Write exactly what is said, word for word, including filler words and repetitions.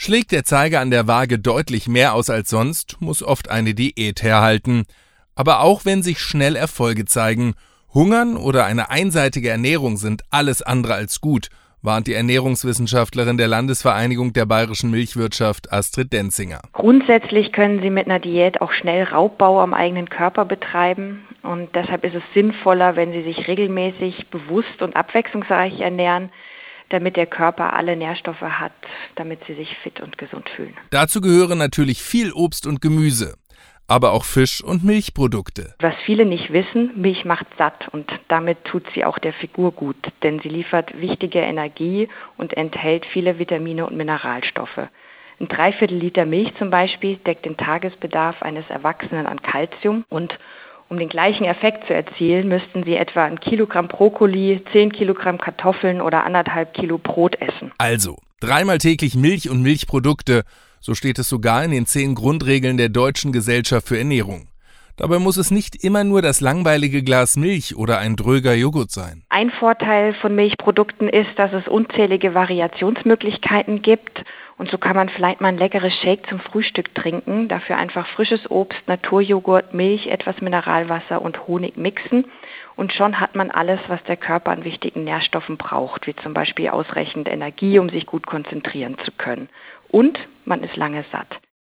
Schlägt der Zeiger an der Waage deutlich mehr aus als sonst, muss oft eine Diät herhalten. Aber auch wenn sich schnell Erfolge zeigen, Hungern oder eine einseitige Ernährung sind alles andere als gut, warnt die Ernährungswissenschaftlerin der Landesvereinigung der bayerischen Milchwirtschaft Astrid Denzinger. Grundsätzlich können Sie mit einer Diät auch schnell Raubbau am eigenen Körper betreiben. Und deshalb ist es sinnvoller, wenn Sie sich regelmäßig, bewusst und abwechslungsreich ernähren, damit der Körper alle Nährstoffe hat, damit Sie sich fit und gesund fühlen. Dazu gehören natürlich viel Obst und Gemüse, aber auch Fisch- und Milchprodukte. Was viele nicht wissen, Milch macht satt und damit tut sie auch der Figur gut, denn sie liefert wichtige Energie und enthält viele Vitamine und Mineralstoffe. Ein Dreiviertel Liter Milch zum Beispiel deckt den Tagesbedarf eines Erwachsenen an Kalzium und um den gleichen Effekt zu erzielen, müssten Sie etwa ein Kilogramm Brokkoli, zehn Kilogramm Kartoffeln oder anderthalb Kilo Brot essen. Also, dreimal täglich Milch und Milchprodukte, so steht es sogar in den zehn Grundregeln der Deutschen Gesellschaft für Ernährung. Dabei muss es nicht immer nur das langweilige Glas Milch oder ein dröger Joghurt sein. Ein Vorteil von Milchprodukten ist, dass es unzählige Variationsmöglichkeiten gibt. Und so kann man vielleicht mal ein leckeres Shake zum Frühstück trinken, dafür einfach frisches Obst, Naturjoghurt, Milch, etwas Mineralwasser und Honig mixen. Und schon hat man alles, was der Körper an wichtigen Nährstoffen braucht, wie zum Beispiel ausreichend Energie, um sich gut konzentrieren zu können. Und man ist lange satt.